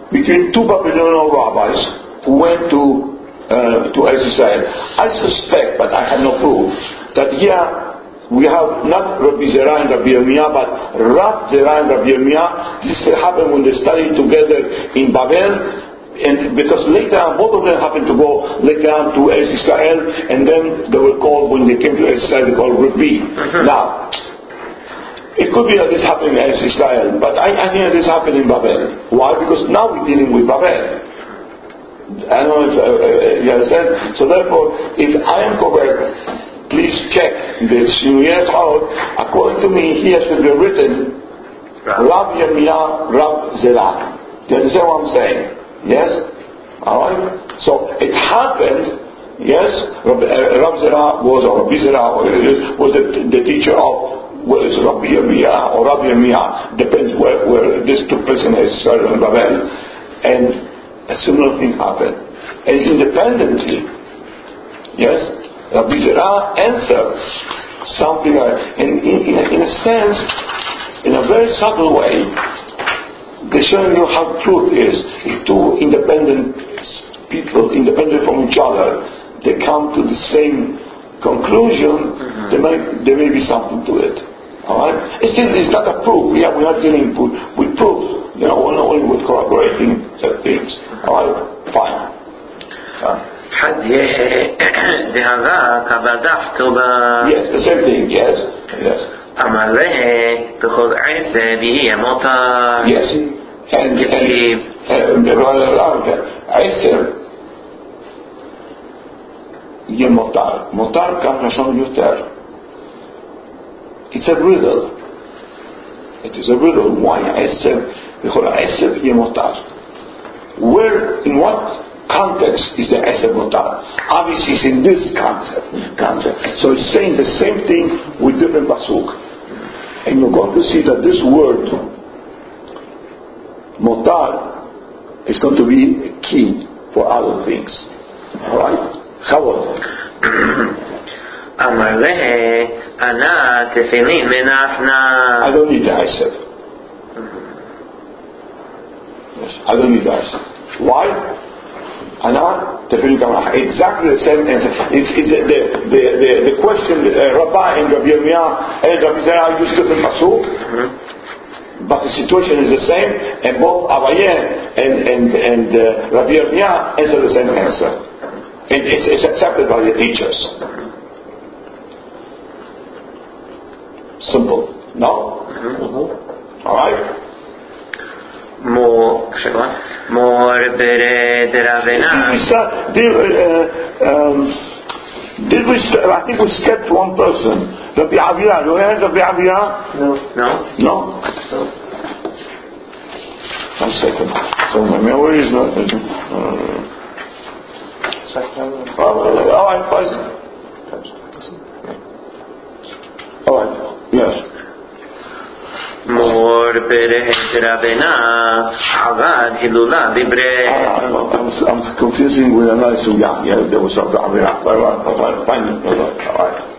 between two Babylonian rabbis who went to Israel. I suspect, but I have no proof, that here we have not Rabbi Zerah and Rabbi Yirmiyah, but Rab Zerah and Rabbi Yirmiyah. This happened when they studied together in Babel. And because later on, both of them happened to go later on to Eretz Israel, and then they were called, when they came to Eretz Israel, they called Rabbi. Now, it could be that this happened in Eretz Israel, but I think that this happened in Babel. Why? Because now we're dealing with Babel. I don't know if you understand. So therefore, if I am correct, please check this. According to me, here should be written Rab Yirmiyah, Rab Zerah. Do you understand what I'm saying? Yes? Alright? So it happened, yes, Rab Zerah was, or Rabbi Zerah was the teacher of, whether it's Rabbi Yirmiyah or Rabbi Yirmiyah, depends where this took place in Israel and Babel. And a similar thing happened. And independently, yes, Rabbi Zerah answered something in a sense, in a very subtle way. They're showing you how truth is. If two independent people, independent from each other, they come to the same conclusion, there may be something to it. Alright? It's not a proof. We're not dealing with proof. We're only with corroborating things. Alright? Fine. Yes, the same thing. Yes. Yes. And עשר יהיה מותר. מותר כאן לשון יותר. It's a riddle. It is a riddle. Why עשר? בכל העשר יהיה מותר. Where, in what context is the עשר מותר? Obviously it's in this concept. So it's saying the same thing with different pasuk. And you're going to see that this word motar is going to be a key for other things. Alright? Chavod. Amar lehe ana tefillin menachna. I don't need the Isaac. Yes, I don't need the Isaac. Why? Ana tefillin menachna. Exactly the same answer. The question, Rabbi and Rabbi Yirmiyah and Rabbi Zerah used different pasuk. But the situation is the same, and both Abaye and Rabbi Yirmiyah answer the same answer. And it's accepted by the teachers. Simple. No? Alright? More bere deravena. Did we I think we skipped one person. Rabbi Aviyah. Do we have Rabbi Aviyah? No. One second. So my memory is not. Alright, fine. Alright, yes. More bere deravena avad hilula libre. I'm confusing with another sugya. Yeah, there was Rabbi Aviyah. Fine. Alright.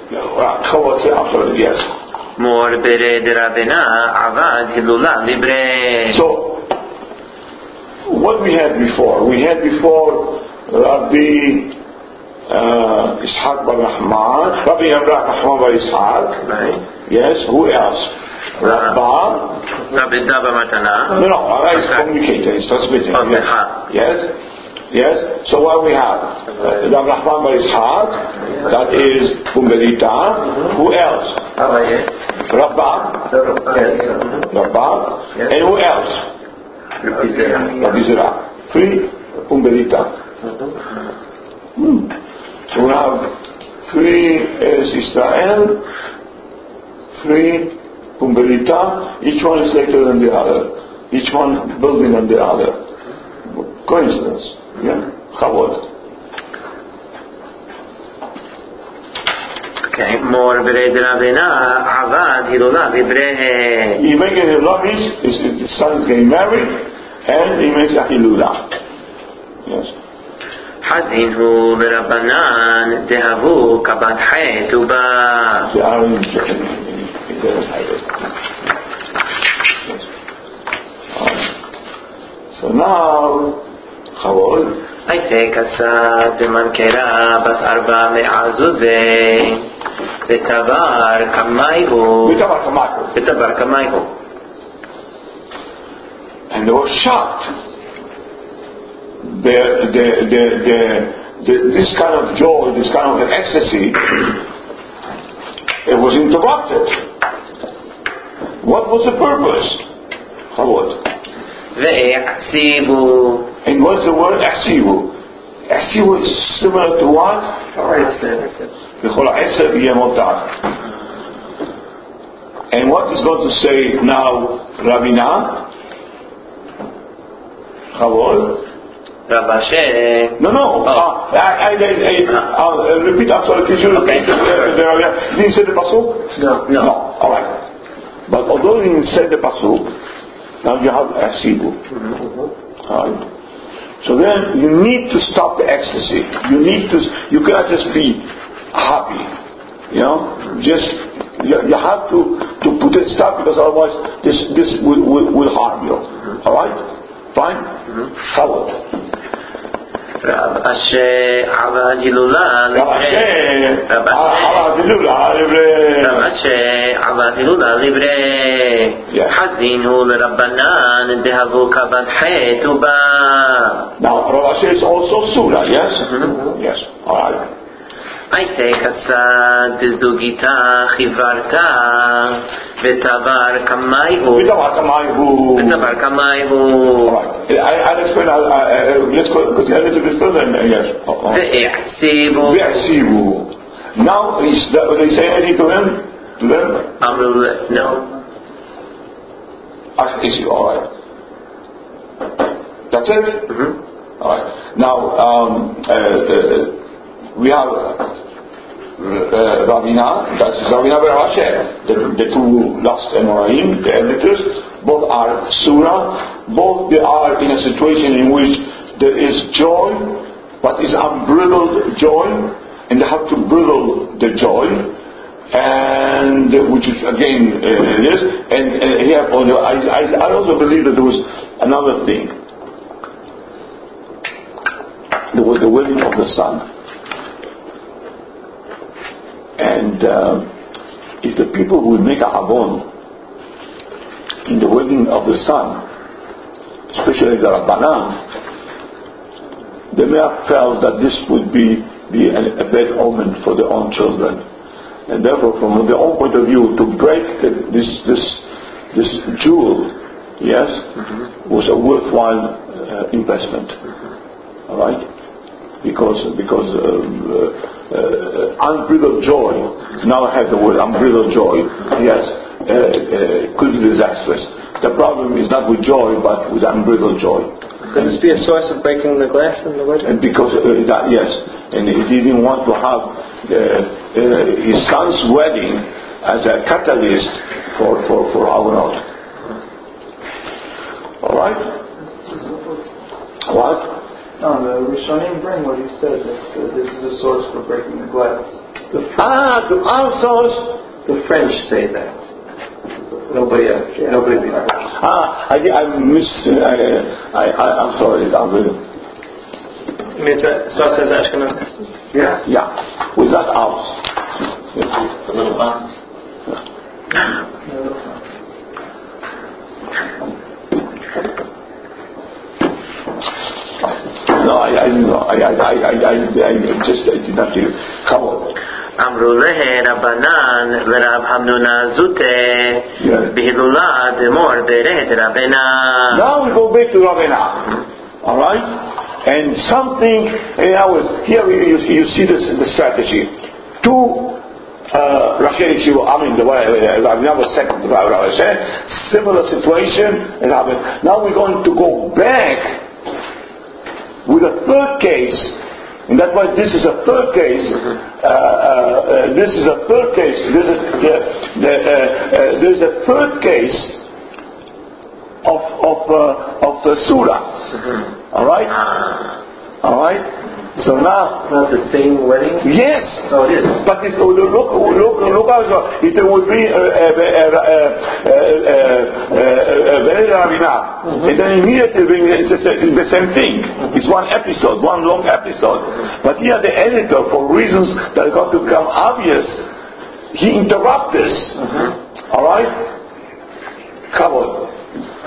Yes. More bere deravena avad hilula libre. So, what we had before? We had before Rabbi Ishaq bar Rahman, Rabbi Rahman bar Ishaq. Right. Yes. Who else? Rabbi Daba Matana. No. He's communicating. He's transmitting. Okay. Yes. So what we have? Rabbi Rahman bar Ishaq. That is Pumbedita. Who else? Rabba. And who else? Rabbi Zerah. 3 Pumbedita. So we have 3 Israel, 3 Pumbedita. Each one is later than the other. Each one building on the other. Coincidence. Yeah. Chavod. Okay. More bere deravena avad hilula libre. He makes a hilula means his son is getting married, and he makes a hilula. Yes. Hadinu berabanan dehavu kabat hayt uba. The Aaron is he doesn't have it. Yes. So now, Chavod. הייתה כסה דמנקרה בת 4 מעזוזה ותבר כמייהו. And they were shocked. This kind of joy, this kind of ecstasy, it was interrupted. What was the purpose? Chavod. And what's the word Achsivu? Achsivu is similar to what? And what is going to say now Ravina? Chavod? No. Repeat. I'm sorry. Could you repeat the Ravina? Did you say the pasuk? No. All right. But although you said the pasuk, now you have Achsivu. Alright? So then you need to stop the ecstasy. You cannot just be happy. You have to put it stop, because otherwise this will harm you. Alright? Fine? Follow. רב אשר עבד הילולה לברי חזינו לרבנן דהבו כבד חטא ובא. Now Rav Asher is also Surah, yes? Yes, alright. הייתה כסה דזוגיתה חיברתה ותבר כמייהו. Alright, I'll explain, let's go a little bit further, yes. Ve'asivu. Now, they say anything to him? To them? No. Alright. That's it? Alright. Now, we have Ravina, that is Ravina and Rav Asher, the two last Amoraim, the editors. Both are Surah, both they are in a situation in which there is joy, but is unbridled joy, and they have to bridle the joy, and which is again this, and here I also believe that there was another thing. There was the wedding of the son. And if the people would make a avon in the wedding of the son, especially the Rabbanan, they may have felt that this would be a bad omen for their own children, and therefore, from their own point of view, to break this jewel, yes, was a worthwhile investment. All right. Because unbridled joy, now I have the word unbridled joy, yes, could be disastrous. The problem is not with joy, but with unbridled joy. Could this be a source of breaking the glass in the wedding? And because yes, and he didn't want to have his son's wedding as a catalyst for Avonot. All right. What? No, the Rishonim bring what he said, that this is a source for breaking the glass. The source? The French say that. Nobody believes. I'm sorry. You mean so it says Ashkenaz custom? Yeah. Was that ours? The little box. No, I just did not hear. Come on. אמרו לה רבנן ורב המנונה זוטה בהילולה דמור ברד רבנה. Now we go back to Ravina. Alright? And something, here you see the strategy. Two Rashi Yeshiva, Ravina was second to Rav Asher. Similar situation. Now we're going to go back with a third case, and that's why this is a third case. There's a third case of the surah. All right. Alright? So now, Not the same wedding? yes, So it is. but look also, if there would be Veleda Ravina, and then immediately it's the same thing. It's one episode, one long episode. But here the editor, for reasons that got to become obvious, he interrupts this. Alright? Kavod.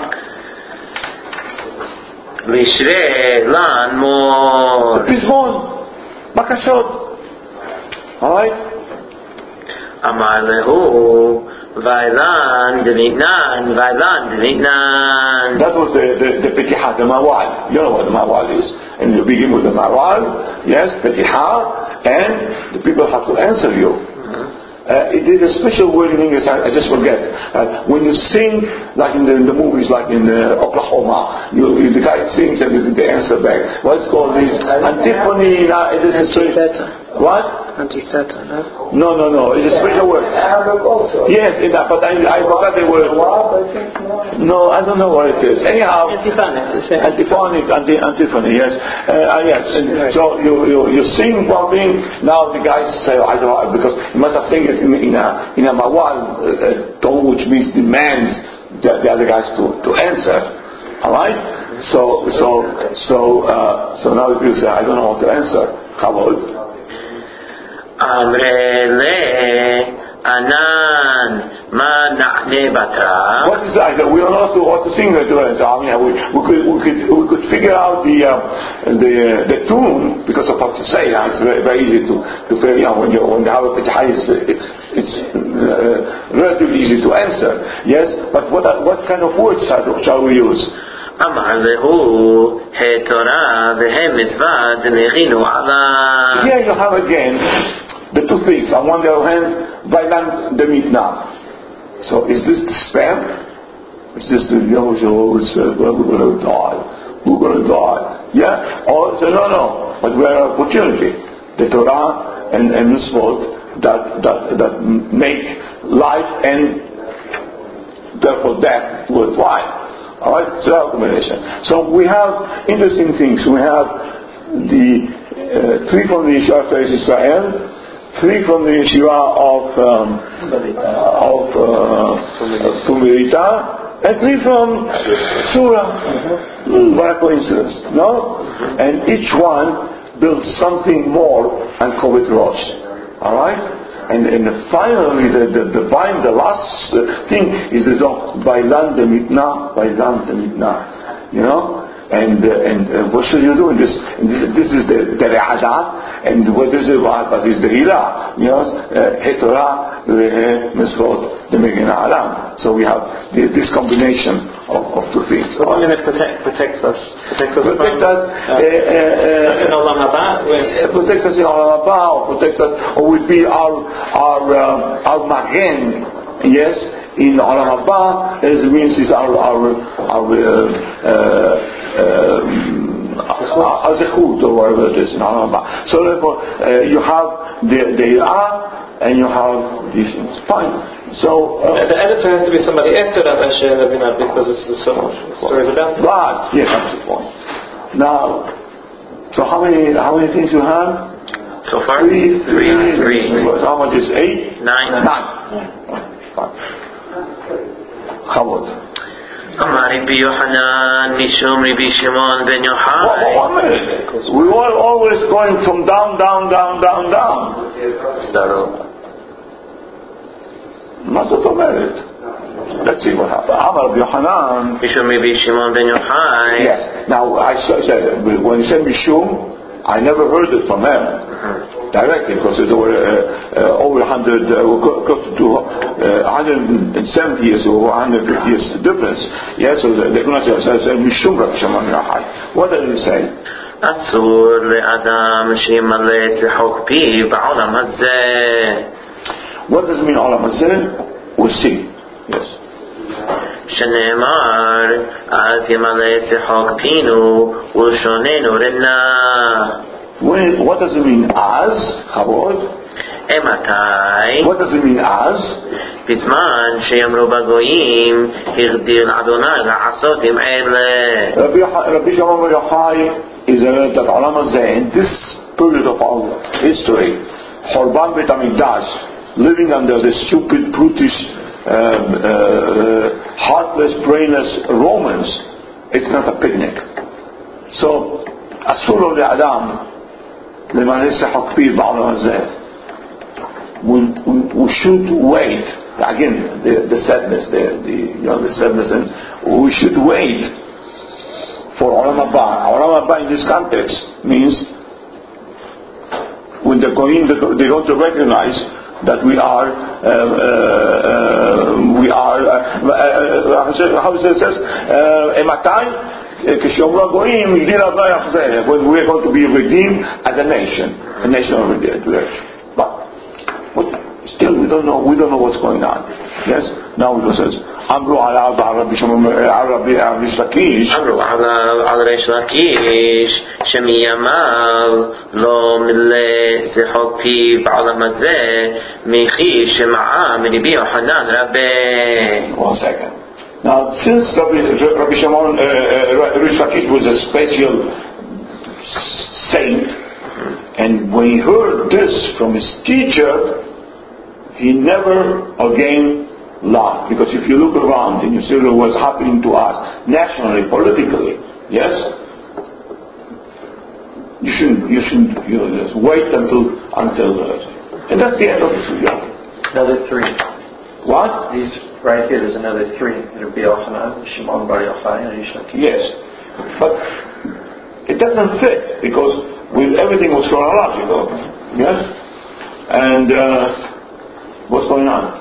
וישרה לן מור. פזמון, בקשות. Alright? אמר להו ואילן דניתנן That was the Petiha, the Mawal. You know what the Mawal is. And you begin with the Mawal, yes, Petiha, and the people have to answer you. It is a special word in English, I just forget. When you sing, like in the movies, like in Oklahoma, the guy sings and they answer back. What's called this? Antiphony. Antitheta. What? Antitheta, no? No. It's a special word. Arabic also. Yes, but I forgot the word. I think No, I don't know what it is. Anyhow, antiphony, yes. Yes. And so you sing one thing. Now the guys say, I don't know, because you must have sung it in a mawal tone, which means demands the other guys to answer. All right. So now the people say, I don't know how to answer. Kavod. Amrele Anan Ma Na'ne Batra. What is that? We don't know what to sing to answer. I mean, we could figure out the tune because of what to say. It's very, very easy to figure out when you have a Petiha. It's relatively easy to answer. Yes, but what kind of words shall we use? אמר להו התורה והמצוות נחינו עליו. Here you have again the two things. On one hand, Vailan the Mitna. So is this the spam? Is this the Yehoshua said, well, we're going to die? Yeah? Or say, no, but we have an opportunity. The Torah and Mitzvot that make life and therefore death worthwhile. Alright, so that's combination. So we have interesting things. We have the 3 from the Yeshiva of Israel, 3 from the Yeshiva of Tumberita, and 3 from Surah. What a coincidence, no? And each one builds something more and call it Rosh. Alright? And finally, the last thing is the Vailan de Mitna, you know. And what should you do in this? This is the Re'ada, and what is it? But is the Hila, you know, Hetorah, Mitzvot, the Megina Alam. So we have this combination of two things. What do you mean protects us? Protects us in Olam Haba? Protects us in Olam Haba, or protects us, or will be our Magen. Yes, in Olam Haba, as it means is our Zechut, or whatever it is in Olam Haba. So therefore, you have the Irah and you have these things. Fine. So the editor has to be somebody after that Rabbi, because it's so much stories about. Right. Yes, that's the point. Now, so how many things you have? So far? Three. How much is 8? 9. Chavod. אמר רבי יוחנן משום רבי שמעון בן יוחאי. 1 minute. We were always going from down. Start over. מה זאת אומרת? Let's see what happened. אמר רבי יוחנן. משום רבי שמעון בן יוחאי. Yes. Now I said when he said Mishum, I never heard it from him directly, because there were over 100, close to 170 years or 150 years difference. Yes, so the pronunciation says Mishum Rabbi Shimon Yochai. What did he say? אסור לאדם שימלא את לחוק פיו בעולם הזה. What does it mean עולם הזה? We'll see. Yes. שנאמר אז ימלא את לחוק פינו ולשוננו רנה. What does it mean as? Chavod. מתי? What does it mean as? בזמן שיאמרו בגויים הגדיל אדוני לעשות עם אלה. Rabbi Shimon Bar Yochai is that Olam Hazeh, in this period of our history, Churban Beit HaMikdash, living under the stupid, brutish, heartless, brainless Romans, it's not a picnic. So, Asur lo le'adam למלא שיחוק פיו בעולם הזה. We should wait. Again, the sadness, the sadness, and we should wait for Olam Haba. Olam Haba in this context means when they're going to recognize that we are how it says Ematai when we are going to be redeemed as a nation of redemption. But still we don't know what's going on. Yes? Now it says Amru ala Rish Lakish Amru ala Rish Lakish שמיימיו לא מלא שיחוק פיו בעולם הזה מכי שמעה מרבי יוחנן רבי. 1 second. Now, since Rabbi Shimon Rish Lakish was a special saint, and when he heard this from his teacher, he never again laughed. Because if you look around and you see what's happening to us nationally, politically, yes, you shouldn't just wait until and that's the end of the sugya. Another 3. What? These right here. There's another 3. Rabbi Yochanan, Shimon Bar Yochai, and Rish Lakish. Yes, but it doesn't fit because everything was chronological. Yes, and what's going on?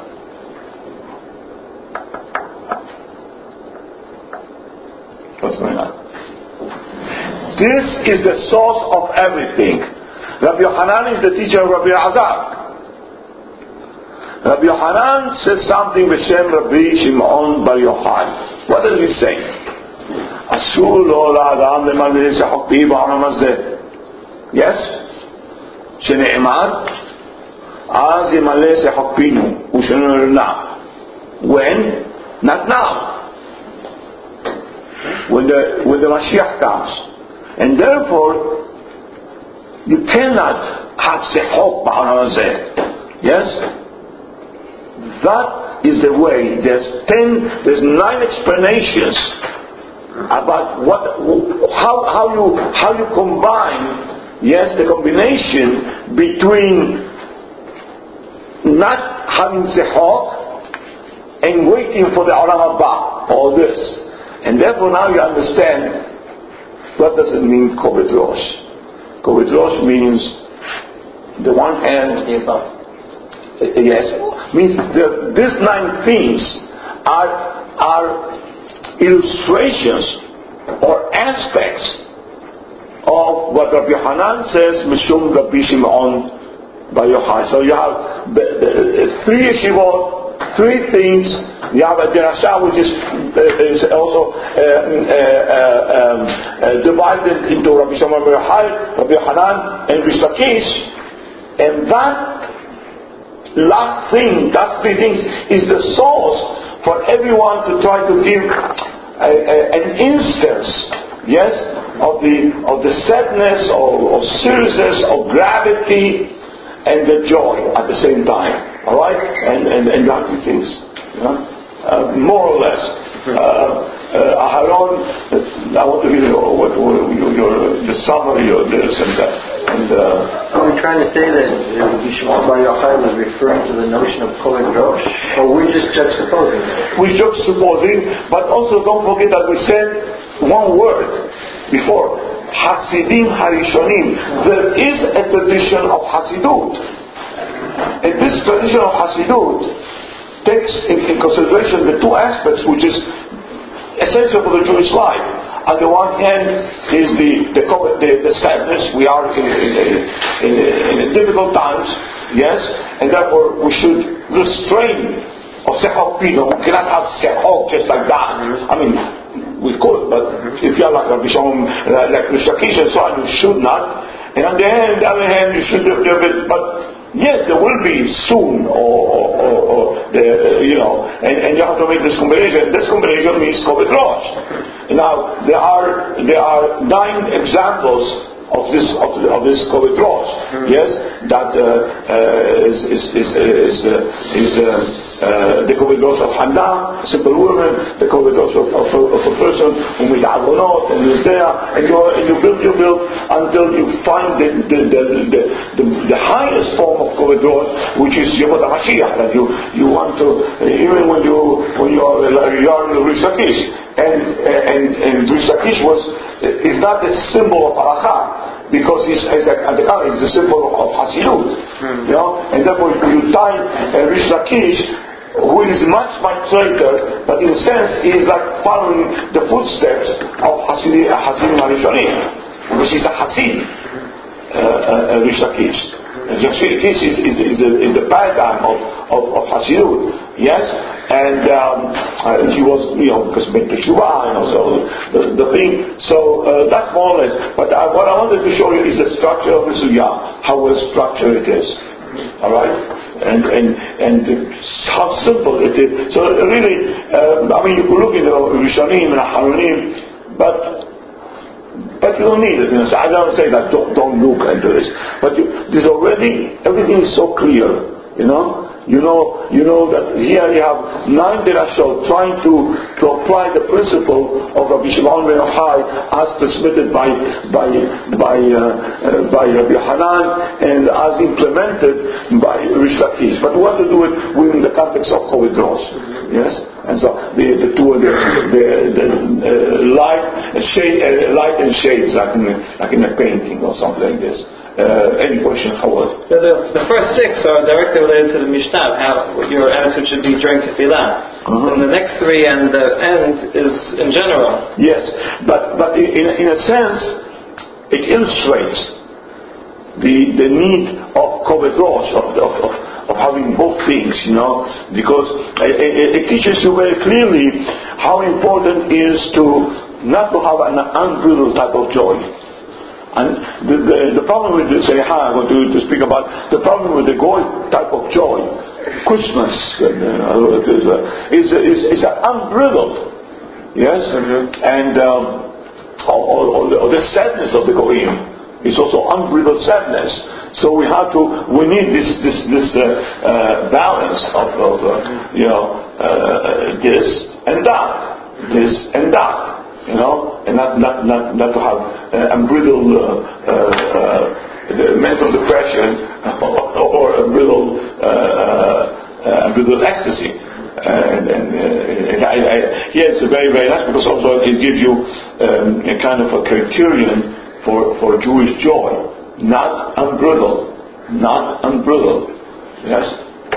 What's going on? This is the source of everything. Rabbi Yochanan is the teacher of Rabbi Azar. Rabbi Yochanan says something b'shem Rabbi Shimon Bar Yochai. What does he say? Asur lo la'adam lemaleh shechok pi ba'olam hazeh. Yes? Shene'emad az yemaleh shechok pinu u'shenu now. When? Not now. When the Mashiach comes. And therefore, you cannot have shechok ba'olam hazeh. Yes? That is the way. There's 9 explanations about how you combine, yes, the combination between not having sehok and waiting for the Olam Haba, all this. And therefore now you understand what does it mean Koved Rosh. Koved Rosh means the one hand yes, means these 9 things are illustrations or aspects of what Rabbi Yochanan says Mishum Rabbi Shimon Bar Yochai. So you have the 3 yeshivot, 3 things. You have a derasha which is also divided into Rabbi Shimon Bar Yochai, Rabbi Yochanan, and Rish Lakish, and that last 3 things is the source for everyone to try to give an instance, yes, of the sadness or seriousness or gravity and the joy at the same time. All right, and that's the things, you know? More or less. Aharon, I want to hear the summary of this and that. Are we trying to say that Rabbi Shimon Bar Yochai was referring to the notion of Koved Rosh, or we're just juxtaposing it? We're juxtaposing, but also don't forget that we said one word before, Hasidim Harishonim. There is a tradition of Hasidut, and this tradition of Hasidut takes in consideration the 2 aspects which is essential for the Jewish life. On the one hand is the sadness. We are in difficult times, yes, and therefore we should restrain of sehok pino. We cannot have sehok just like that. I mean, we could, but if you are like Rabbi Shimon, like Rish Lakish and so on, you should not. And on the other hand, you should do it, but Yes, there will be soon, or you know, and you have to make this combination. This combination means Kovet Rosh. Now there are 9 examples of this Kovet Rosh. Yes, that is the Kovet Rosh of Hannah, a simple woman, the Kovet Rosh of a person who made Avonot and is there, and you build until you find the highest form of Kovet Rosh, which is Yemot HaMashiach, that you want to, even when you are in Rish Lakish, and Rish Lakish is not the symbol of Halakha, because it's the symbol of Hasidut, you know, and therefore you tie Rish Lakish, who is much later, but in a sense he is like following the footsteps of Hasidim HaRishonim, which is a Hasid, Rish Lakish. Rish Lakish is the paradigm of Hasidut. Yes, and he was, you know, because made Teshuvah, you know, so the thing. So that's more or less. But what I wanted to show you is the structure of the Sugya, how well structured it is. All right, and how simple it is. So really, I mean, you could look into Rishonim and Aharonim, but you don't need it. You know, so I don't say that don't look into this, but there's already everything is so clear. You know that here you have 9 derashot trying to apply the principle of Rabbi Shimon ben Yochai as transmitted by Rabbi Hanan and as implemented by Rish Lakish. But we want to do it within the context of Kovet Rosh. Yes, and so the two of the light and shades, like in a painting or something like this. Any question, Howard? The first 6 are directly related to the Mishnah, how your attitude should be during Tefillah. And the next 3 and the end is in general. Yes, but in a sense, it illustrates the need of Kovet Rosh, of having both things, you know, because it teaches you very clearly how important it is to not to have an unbridled type of joy. And the problem with the Seiha, I'm going to speak about the problem with the Goy type of joy, Christmas, is unbridled, yes, and or the sadness of the Goyim is also unbridled sadness. So we need this balance of this and that. You know, and not to have unbridled mental depression or unbridled ecstasy. Here it's very, very nice because also it gives you a kind of a criterion for Jewish joy, not unbridled. Yes.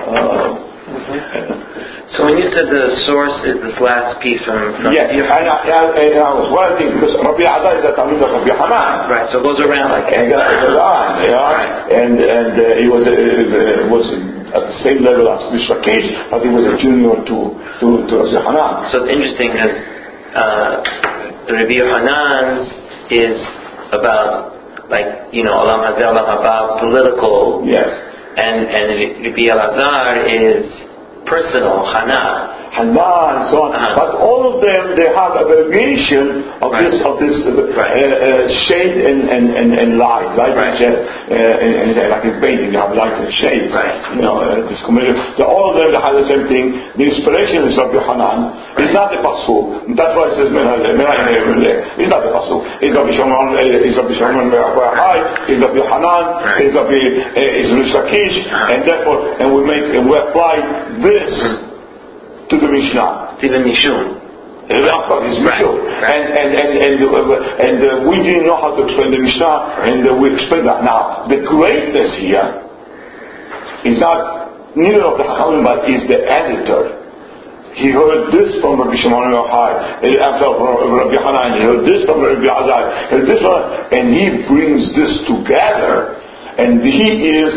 So when you said the source is this last piece from yes, I was wondering because Rabbi Ada is a Talmid of Rabbi Hanan. Right, so it goes around like that. And it goes on, and he was at the same level as Rish Lakish, but he was a junior to Rabbi Hanan. So it's interesting because Rabbi Hanan's is about, like, you know, Olam Hazeh, Olam Haba, political. Yes. And Rabbi Elazar is personal, Hana, and so on. But all of them, they have a variation of this shade and light, right? And like in painting, you have light and shade. Right. You know, this combination. All of them they have the same thing. The inspiration is Rabbi Hanan. It's not the pasuk. That's why it says it's not the pasuk. It's Rabbi Shimon. It's Rabbi Shimon. It's Rabbi Hanan. It's Rish Lakish. And therefore, we apply this to the Mishnah. To the Mishum. It's Mishum. And we didn't know how to explain the Mishnah, and we explained that. Now, the greatness here is not neither of the Chachamim, but is the editor. He heard this from Rabbi Shimon ben Yochai, from Rabbi Hanan. He heard this from Rabbi Azar. Heard this one, and he brings this together, and he is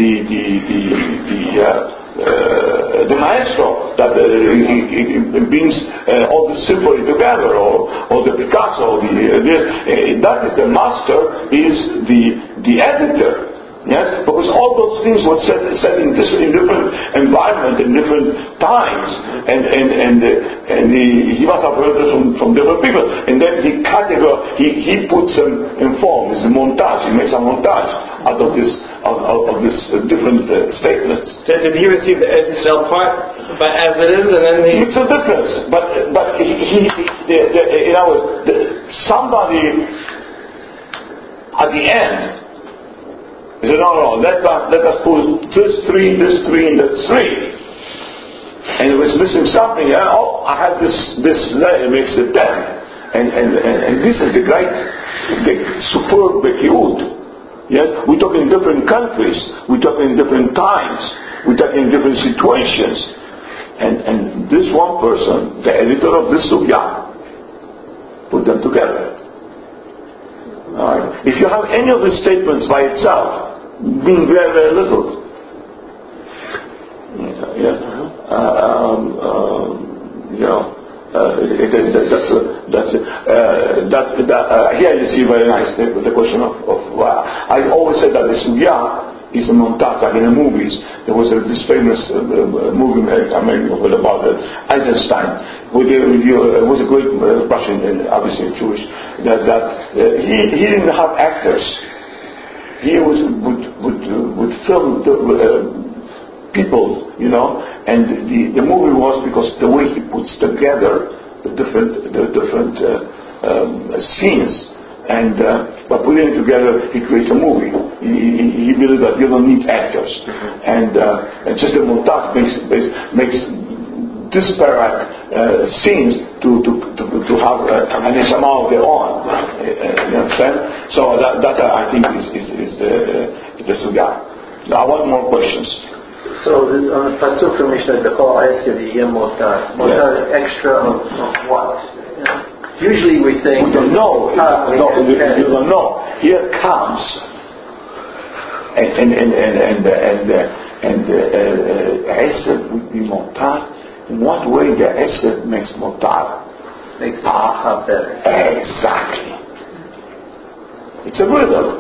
the maestro that brings all the symphony together, or the Picasso, that is the master, is the editor. Yes, because all those things were said in different environment, in different times, and he must have heard it from different people. And then he puts them in form. It's a montage. He makes a montage out of this different statements. Did he receive the Eretz Yisrael part, but as it is, and then It's a difference, but somebody at the end. He said, no, let us put this three, and that three. And it was missing something. I have this layer, makes it 10. And this is the great, superb Bekiut. Yes, we talk in different countries, we talk in different times, we talk in different situations. And this one person, the editor of this sugya, put them together. Alright. If you have any of the statements by itself, being very, very little. Here you see very nice the question of I always said that the sugya is a montage, like in the movies. There was this famous movie about Eisenstein. It was a great Russian, and obviously Jewish. He didn't have actors. He would film people, and the movie was because the way he puts together the different scenes, and by putting it together, he creates a movie. He believed that you don't need actors, and just the montage makes disparate scenes to have an neshama of their own. You understand? So that I think is the sugya. Now, one more questions. So on the pasuk from Mishnah, the whole ayah yem motar. Motar extra of what? Usually we say we don't know. You don't know. Here comes and Esed would be motar. In what way the Esed makes motar? Makes it better. Exactly. It's a riddle.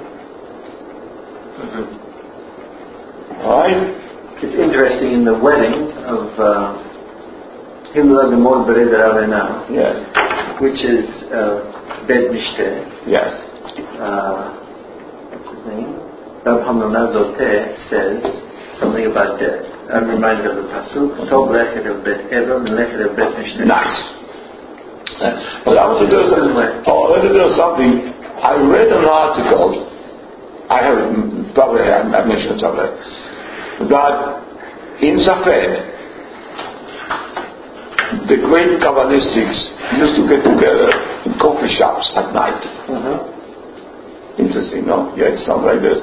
Alright? It's interesting in the wedding of Himla Gemor Bered Ravena. Yes. Which is Bet Mishte. Yes. What's his name? Rab Hamnona Zoteh says something about death. I'm reminded of the pasuk. Tov lechet of Bet Eva, lechet of Bet Mishte. Nice. But I want to do something. I read an article. I've mentioned it already. That in Safed, the great Kabbalistics used to get together in coffee shops at night. Interesting, no? Yeah, it sounds like this.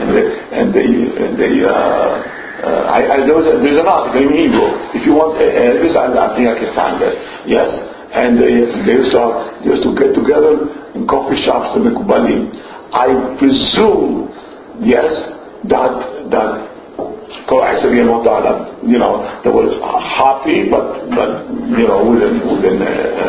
There's an article in Hebrew. If you want, this I think I can find it. Yes, and they used to get together in coffee shops, the Mekubalim. I presume, yes, that they were happy, but within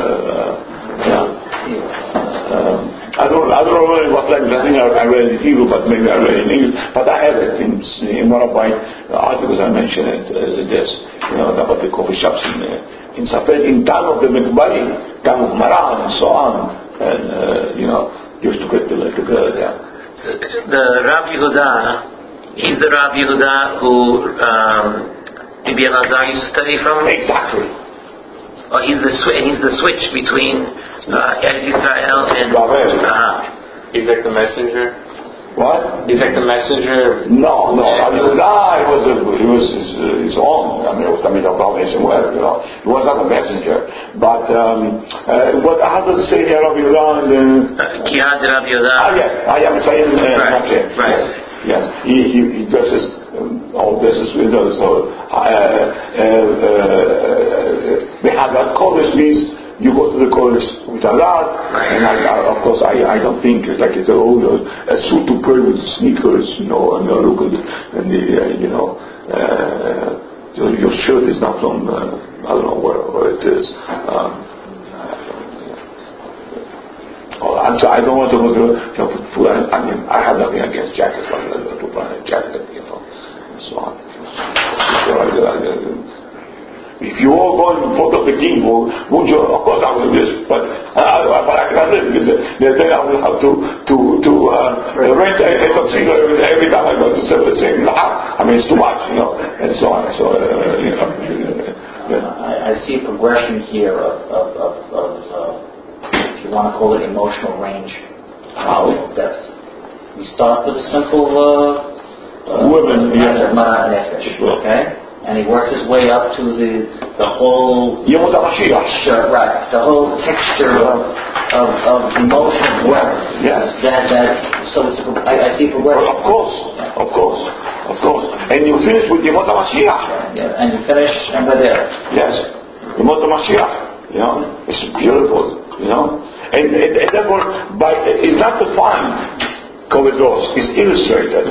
I don't know really what language. I think I read it in Hebrew, but maybe I read it in English. But I have it in one of my articles. I mentioned it. About the coffee shops in Safed, in time of the Mekbalim, time of Maran and so on, and used to get together there. The Rabbi Yehuda. He's the Rabbi Yehuda who Rabbi Elazar used to study from? Exactly. Oh, he's the switch between Eretz Yisrael and He's like the messenger? What? He's like the messenger? No. Rabbi Yehuda, he was his own. I mean, it was Tamid Abraham Shemuel, He was not a messenger. But how does it say here, Rabbi Yehuda? Kihad Rabbi Yehuda. I am saying right. Yes, he dresses all dresses with those. So the Haggard Kodesh means you go to the Kodesh with Allah, and of course I don't think like a suit to pray with sneakers, and look at your shirt is not from I don't know where it is. I don't want to go through, I mean, I have nothing against jackets, but to put on a jacket, and so on. So if you all go in front of the king, would you? Of course I will do this, but I can't do it because then I will have to rent a tuxedo every time I go to the same I mean, it's too much, and so on. So I see a progression here of if you want to call it emotional range, emotional depth. We start with a simple women, Marat Nefesh, okay? And he works his way up to the whole texture, right? The whole texture of emotional wealth. Yes. So I see progression. Of course. And you finish with Yemot HaMashiach. Yeah. And you finish, and we're there. Yes. Yemot HaMashiach. It's beautiful. And therefore, it's not defined. Koved Rosh is illustrated.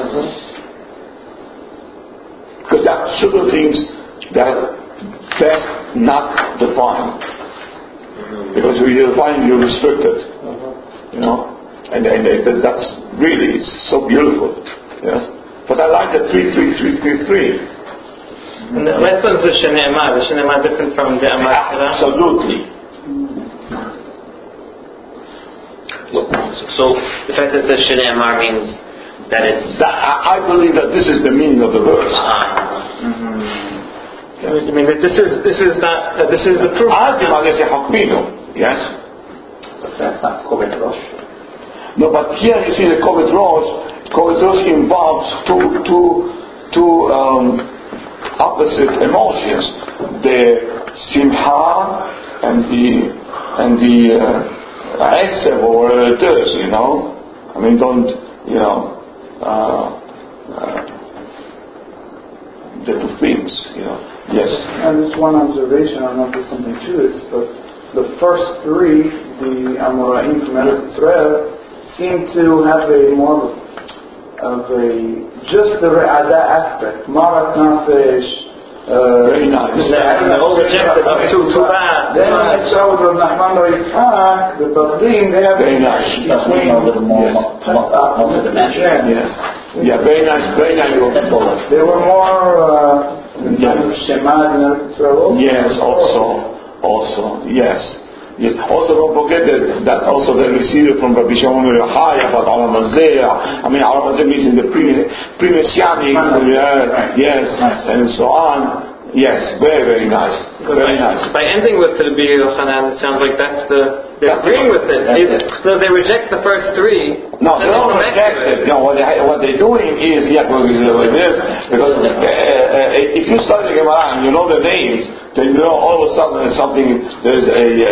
Because there are certain things that are best not defined. Because when you define, you're restricted. And that's really so beautiful. Yes. But I like the 3. And the lessons of Shnei the Shnei Emad different from the Amar Torah? Absolutely. So the fact that it says Shnei Emad means that it's... I believe that this is the meaning of the verse. I mean that this is the proof. Yes. But that's not Koved Rosh. No, but here you see the Koved Rosh. Koved Rosh involves two opposite emotions: the simha and the esev or whatever it is. I mean, don't the two things, Yes. And just one observation, I don't know if there's something to this, but the first three, the Amoraim from Eretz Israel, seem to have a more of a just the Re'adah aspect. Marat Nafesh. Very nice. They all rejected them too bad. Then I saw with Rav Nachman Bar Yitzchak, the Bagdim, they have very nice. between A little more multidimensional. Yes. Yeah, very nice. They were more in terms of Shemad and Eretz Israel. Yes, also, yes. Also, don't forget that also they received it from Rabbi Shimon ben Yochai about Alam Hazeh. I mean, Alam Hazeh means in the previous Yami, yes, and so on. Yes, very nice. Very nice. By ending with Rabbi Yochanan, it sounds like they're agreeing with it. So they reject the first three. No, they don't reject it. No, what they're doing is, because if you study the Gemara and you know the names, then all of a sudden there's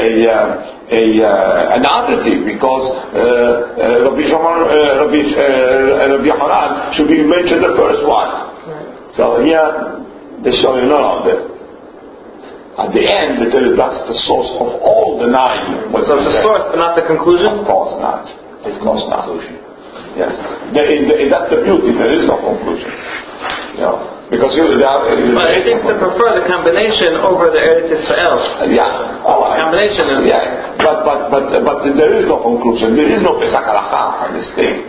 an oddity, because Rabbi Yochanan should be mentioned the first one. So here they show you at the end they tell you that's the source of all the 9. So it's the source but not the conclusion? Of course not. There's no conclusion. Yes. That's the beauty, there is no conclusion. Because but it seems to prefer the combination over the Eretz Yisrael. Combination is but there is no conclusion. There is no Pesach Halakha on this thing.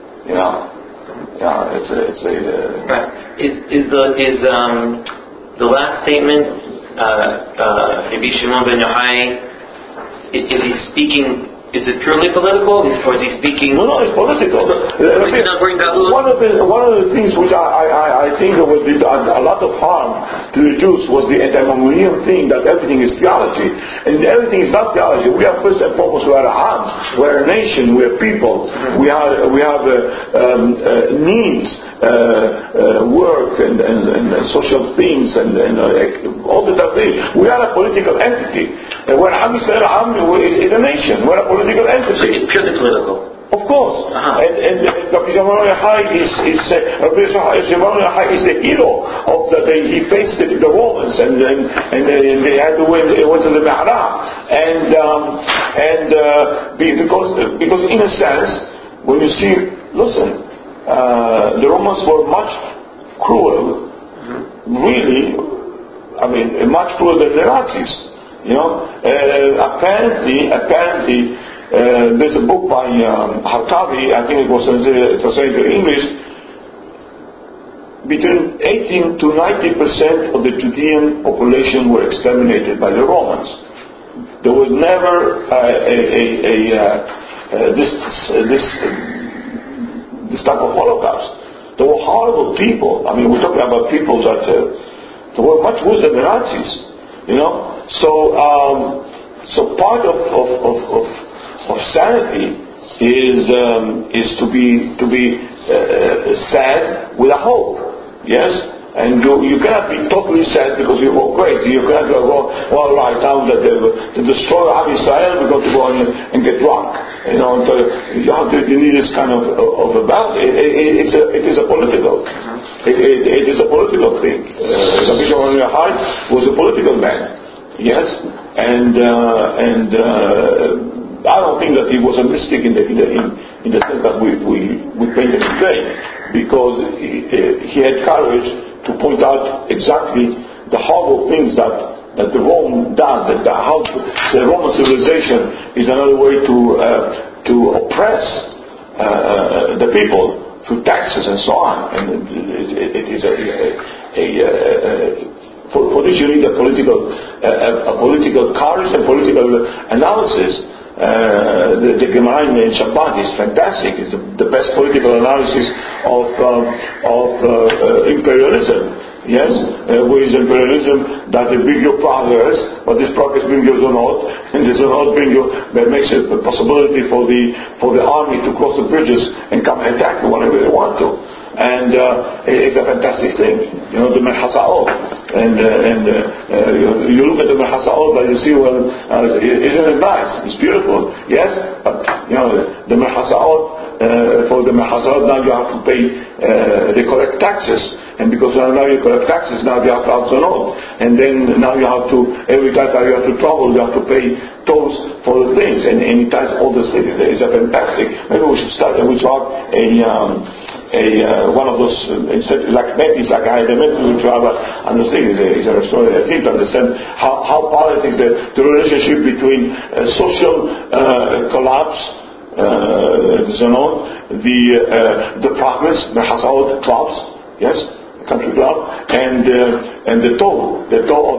It's right. Is the last statement Rabbi Shimon ben Yochai, is he speaking? Is it purely political, or is he speaking? No, it's political. One of the things which I think would do a lot of harm to the Jews was the antinomian thing that everything is theology, and everything is not theology. We are first and foremost, we are a Ham, we are a nation, we are people, we have needs, work and social things and all the things. We are a political entity, and when Am Yisrael is a nation, we're a political entity. It's purely political. Of course. And Rabbi Shimon Yochai is the hero of he faced the Romans and they had to went to the Mi'rab because in a sense when you see, listen, the Romans were much cruel, really. I mean, much crueler than the Nazis. Apparently, there's a book by Harkavi, I think it was translated to English. Between 18 to 90% of the Judean population were exterminated by the Romans. There was never this type of Holocaust. They were horrible people. I mean, we're talking about people that they were much worse than the Nazis. So part of sanity is to be sad with a hope. Yes. And you cannot be totally sad because you go crazy. You cannot go, well, right now that the destroyer of Israel, we're going to go and get drunk. You need this kind of a battle. It is a political. It is a political thing. Rabbi Shimon ben Yochai was a political man. Yes, and I don't think that he was a mystic in the sense that we paint him today, because he had courage to point out exactly the horrible things that the Rome does, how the Roman civilization is another way to oppress the people through taxes and so on. And it is for this you need a political courage and political analysis. The Gemara in Shabbat is fantastic. It's the best political analysis of imperialism. Yes, where is imperialism that they bring you progress, but this progress brings you zonot, and the zonot makes it a possibility for the army to cross the bridges and come and attack you whenever they want to. And it's a fantastic thing, the Merhasaot. And you look at the Merhasaot, but you see, well, isn't it nice? It's beautiful, yes. But the Merhasaot, for the Merhasaot now you have to pay. They collect taxes, and because now you collect taxes, now you have to have zonot, and then now you have to every time you have to travel, you have to pay tolls for the things, and it ties all the things. It's a fantastic. Maybe we should start and we talk one of those like maybe it's like I had a mentor to have understand is a story. I think to understand how politics the relationship between social collapse, the progress, the Hasaot drops, yes, country drop, and the toll of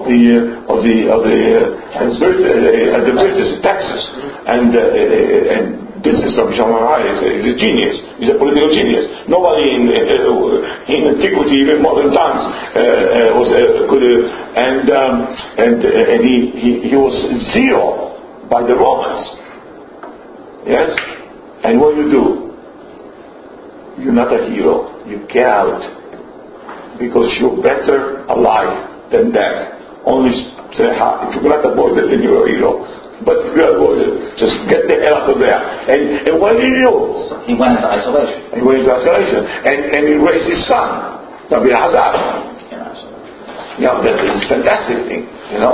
the British taxes, and this is Rabbi Shimon ben Yochai. He's a genius. He's a political genius. Nobody in antiquity, even modern times, and he was zero by the Romans. Yes, and what do? You're not a hero. You get out because you're better alive than that. Only say, if you cannot avoid it, then you're a hero. But if you avoid it, just get the hell out of there. And what did he do? He went into isolation. And he raised his son, Rabbi Hazar. That is a fantastic thing.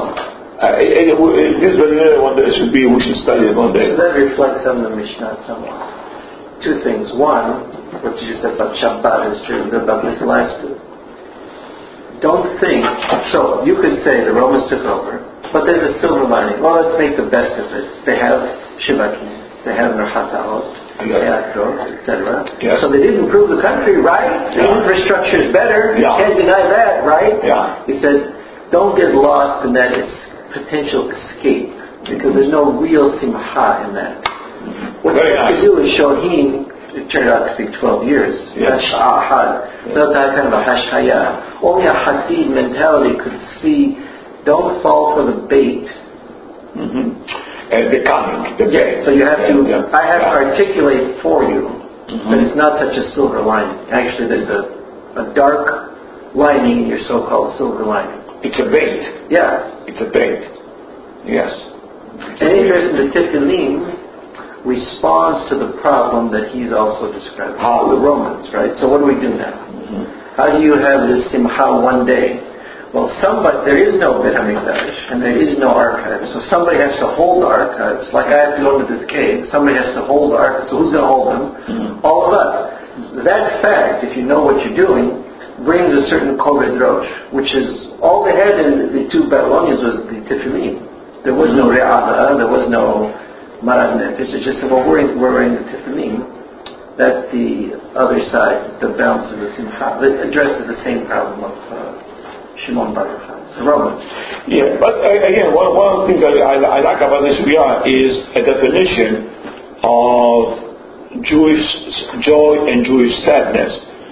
This very one day should be. We should study it one day. So that reflects on the Mishnah somewhat. Two things. One, what you just said about Shabbat is true. About this last. Don't think. So you could say the Romans took over. But there's a silver lining. Well, let's make the best of it. They have Shivakim, they have Merhasaot, etc. Yes. So they did improve the country, right? The infrastructure is better. Yeah. You can't deny that, right? Yeah. He said, don't get lost in that potential escape, because there's no real simcha in that. What you have to do is Shohin. It turned out to be 12 years. Yes. That's ahad. That's kind of a hashaya. Only a Hasid mentality could see. Don't fall for the bait. Mm-hmm. The cunning, the bait. So you have to. I have to articulate for you that it's not such a silver lining. Actually, there's a dark lining in your so-called silver lining. It's a bait. Yeah. It's a bait. Yes. And interesting, the Tifilim responds to the problem that he's also describing. How? The Romans, right? So what do we do now? How do you have this simcha one day? Well, there is no Bet HaMikdash, and there is no archives, so somebody has to hold the archives. Like I have to go into this cave, somebody has to hold the archives, so who's going to hold them? All of us. That fact, if you know what you're doing, brings a certain Koved Rosh, which is, all they had in the two Babylonians was the Tifilim. There was no Re'ada, there was no Marat Nefesh. It's just that when we're in the Tifanim, that the other side, the balance of the Simcha, that addresses the same problem of Shimon Bar Yochai, the Romans. Yeah, but again, one of the things I like about this Sugya is a definition of Jewish joy and Jewish sadness.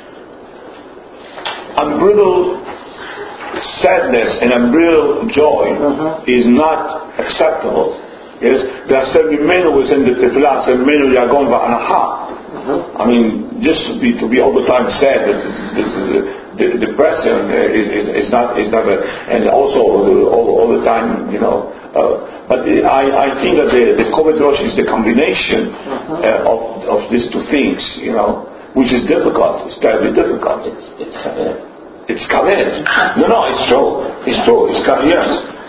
Unbridled sadness and unbridled joy is not acceptable. Yes, there are certain men within the Tefillah, certain men who are going by Anaha. I mean, just to be all the time sad that this is the depression is not and also all the time, you know. But I think that the Koved Rosh is the combination of these two things, you know, which is difficult. It's terribly difficult. It's kaved. It's kaved. No, it's true. It's true. It's kaved. Yes.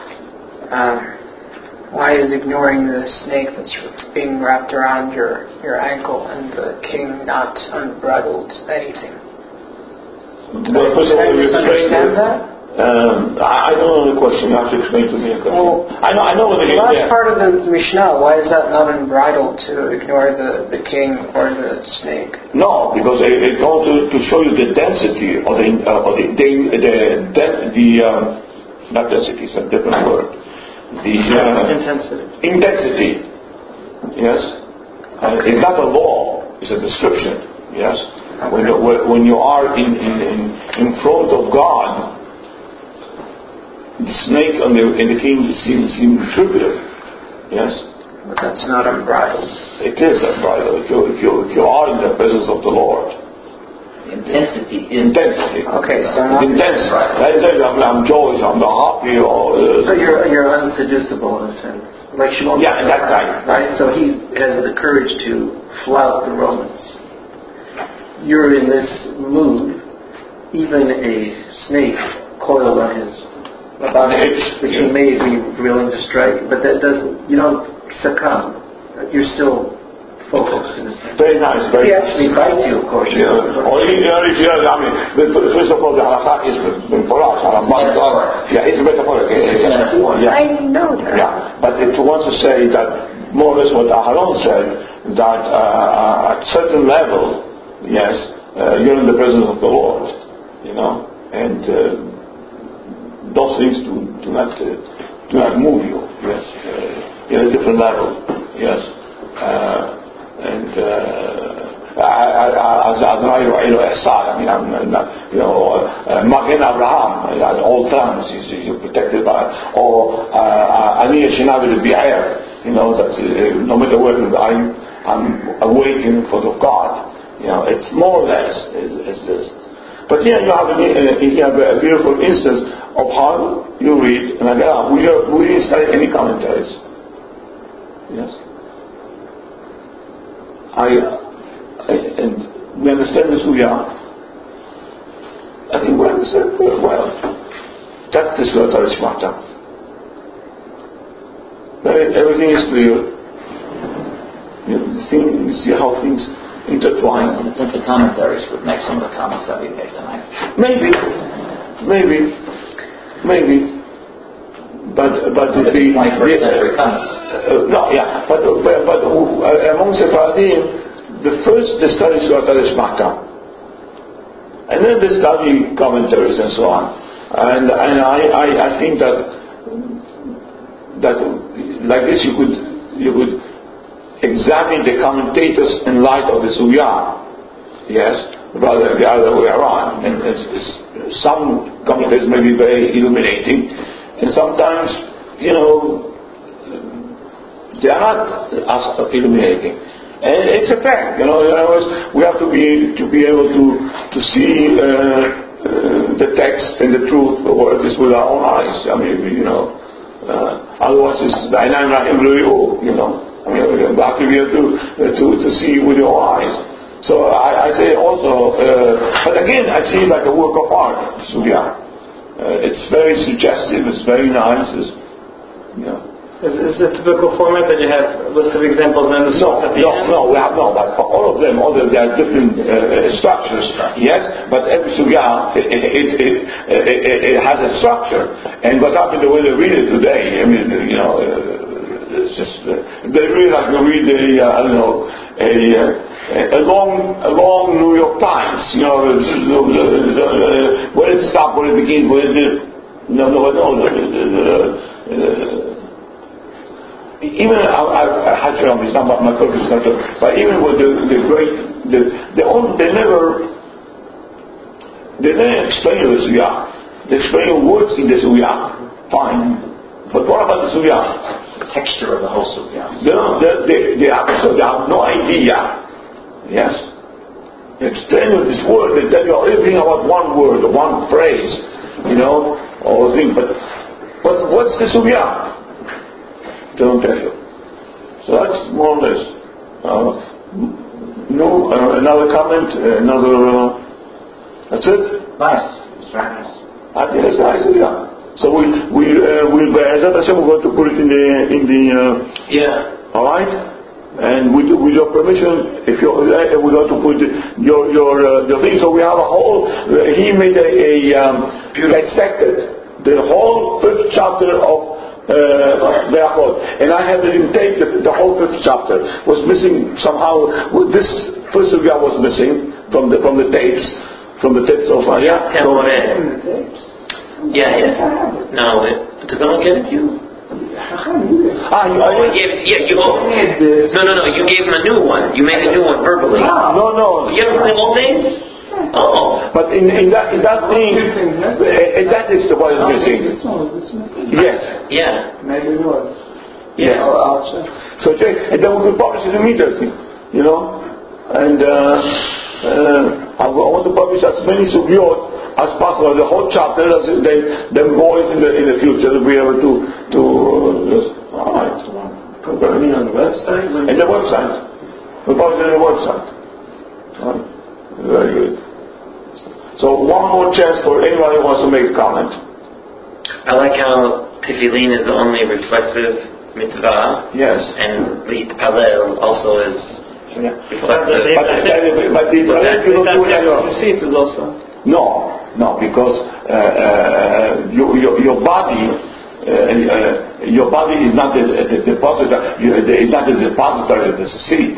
Why is ignoring the snake that's being wrapped around your ankle and the king not unbridled anything? Well, first of all, you understand that? I don't know the question. You have to explain to me. Well, I know what the last part of the Mishnah. Why is that not unbridled to ignore the king or the snake? No, because it's going to show you the density of not density. It's a different word. Intensity. Yes. It's not a law. It's a description. Yes. When you are in front of God, the snake and the king seem trivial. Yes. But that's not unbridled. It is unbridled. If you are in the presence of the Lord. Intensity. Okay, so it's intense. I'm joyous. I'm happy. So you're unseducible in a sense, like Shimon. Yeah, that's right. Right. So he has the courage to flout the Romans. You're in this mood. Even a snake coiled on his body, which he may be willing to strike, but that doesn't. You don't succumb. You're still focused in a sense. Very nice. He actually bites you, of course. Yeah. First of all, the halakha is for us. Yeah, it's metaphoric. Yeah. I know that. Yeah, but it wants to say that more or less what Aharon said, that at certain level, yes, you're in the presence of the Lord, you know, and those things do not move you. Yes, you're at a different level. Yes. And as I mean, I'm not, you know, Magen Abraham at all times you're protected by, or Ani Shinavi the Bi'er, you know, that's no matter where I'm awaiting for the God, you know, it's more or less is this. But here you have a beautiful instance of how you read, and again, we didn't study any commentaries. Yes. And we understand this Sugya. I think we understand very well. That's the Surah Al-Ishmata. Everything is clear. You see how things intertwine. I think the commentaries would make some of the comments that we made tonight. Maybe. But the 21st century comments. But among Sephardim, they study Surah Al-Ishmata, and then they study commentaries and so on. And I think that like this you could examine the commentators in light of the Sugya. Yes, rather than the other way around. And some commentators may be very illuminating, and sometimes, you know, they are not as illuminating, and it's a fact. You know, we have to be able to see the text and the truth of this with our own eyes. I mean, you know, otherwise it's you know. I mean, you have to be able to see with your eyes. So I say also, but again, I see it like a work of art. Sugya. It's very suggestive. It's very nice. You know. Is the typical format that you have a list of examples and the source at the end? No, but for all of them, although they are different structures, yes, but every sugya, it has a structure. And what happened the way they read it today, I mean, you know, It's just they really like to read a long New York Times. You know, where it stops, where it begins, where it even I had to it's not my focus, but even with the great, they never explain the Sugya. They explain words in the Sugya, fine. But what about the Sugya? The texture of the whole Sugya. They have no idea. Yes. They explain with this word, they tell you everything about one word, one phrase, or thing. But what's the Sugya? They don't tell you. So that's more or less. Another comment, that's it? Nice. It's very nice. Yes, I see, yeah. So we'll Be'ezat Hashem, we're going to put it in the alright? And with your permission, if we're going to put your thing, so we have a whole, he made dissected the whole 5th chapter of Berachot, and I had it in tape. The whole 5th chapter was missing somehow. This first sugya was missing from the tapes of Yeah. No, does someone get it? You. You gave it. Yeah, you. No. You gave him a new one. You made a new one verbally. No. You have the old days. Oh. But in that thing, that is the one missing. This one was missing? Yes. Yeah. Maybe it was. Yes. I'll check. So and then we could publish it immediately, And I want to publish as many sugyot as possible, the whole chapter, as then boys in the future will be able to just put it on the website. And the website. We publish it on the website. Right. Very good. So one more chance for anyone who wants to make a comment. I like how tefillin is the only reflexive mitzvah. Yes. And Palel also is reflexive. But the receipt is also. No, because your body is not the depository. Is not the depository of the seed.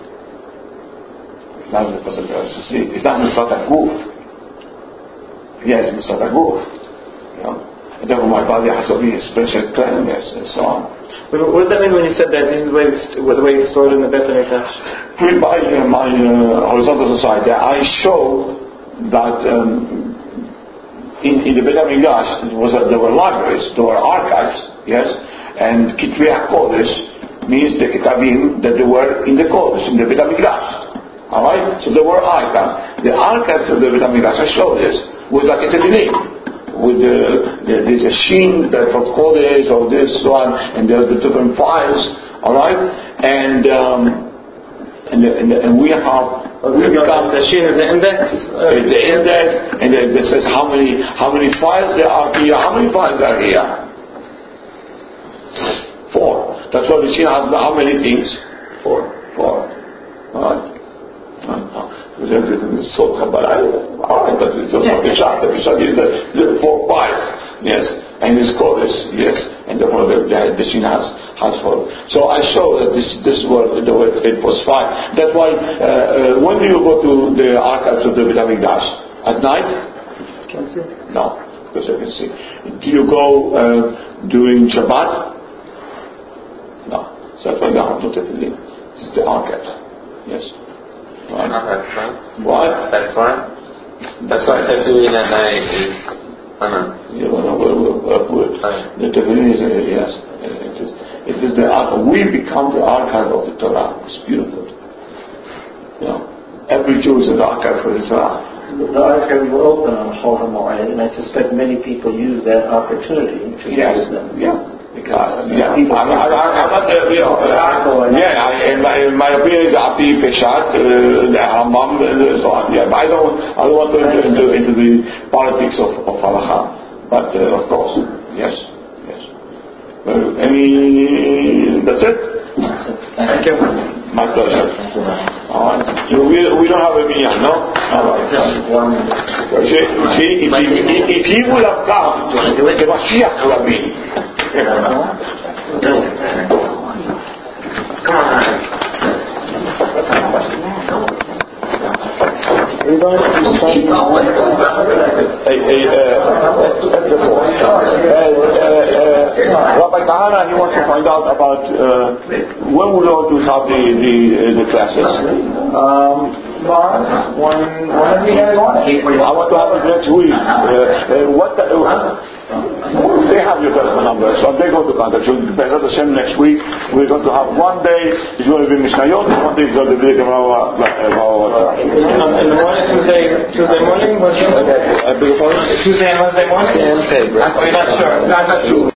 It's not the depository of the seed. It's not Musat HaGuf. Yes, Musat HaGuf. And therefore, my body has to be special cleanliness and so on. But what does that mean when you said that this is the way it's stored in the Beit HaMikdash? By my horizontal society, I show that in the Beit HaMikdash there were libraries, there were archives, yes, and Kitvei HaKodesh means the Kitabim that they were in the Kodesh, in the Beit HaMikdash. Alright? So there were archives. The archives of the Beit HaMikdash, I show this, with like a tefillin. With there's a sheen that of Kodesh or this one, and there's the different files, alright? And we become the sheen is the index. The index, and it says how many files there are here. How many files are here? 4. That's why the sheen has how many things? 4. Alright. Everything is so alright, but it's also Peshat. The Peshat is the 4 files, yes, and it's Kodesh, yes, and therefore the Shin has 4. So I show that this was the way it was 5. That's why when do you go to the archives of the Beit HaMikdash? At night? Can see. No, because I can see. Do you go during Shabbat? No. So that's why you have to take it in. It's the archives. Yes. Right. That's right. What? That's right. That's why tefillin at night is. The tefillin is yes. It is the archive. We become the archive of the Torah. It's beautiful. Every Jew is an archive for the Torah. The archives were open on Chol HaMoed, and I suspect many people use that opportunity to use them. Yeah. Because in my opinion, the Api Peshat, the Hammam, and so on. Yeah, but I don't want to enter into the politics of Halacha. But of course, yes. That's it. Thank you. My pleasure. All right. We don't have a minyan, no? All right. See, if he would have come, the Mashiach would have been. Come on. We're going to start Rabbi Kahana, he wants to find out about when we ought to have the classes. Whenever you guys want it. I want to have it next week. They have your telephone number, so they're going to contact you. Better the same next week. We're going to have one day, it's going to be Mishnayot, one day it's going to be the Gemara. In the morning, Tuesday morning? Tuesday and Wednesday morning? Okay, Are you not sure? Not sure.